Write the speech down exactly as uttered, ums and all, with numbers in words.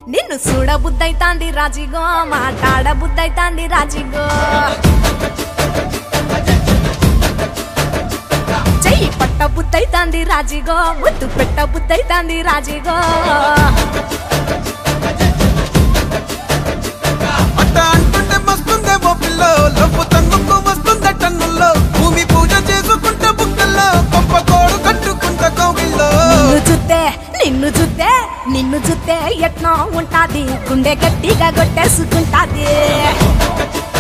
నిన్ను చూడ బుద్ధైతాంది రాజిగో మాట్లాడ బుద్ధైతాంది రాజిగో చెయ్యి పట్ట బుద్ధైతాంది రాజిగో ముద్దు పెట్ట బుద్ధైతాంది రాజిగో నిన్ను చూస్తే నిన్ను చూస్తే ఎట్నో ఉంటాది గుండె గట్టిగా కొట్టేసుకుంటాది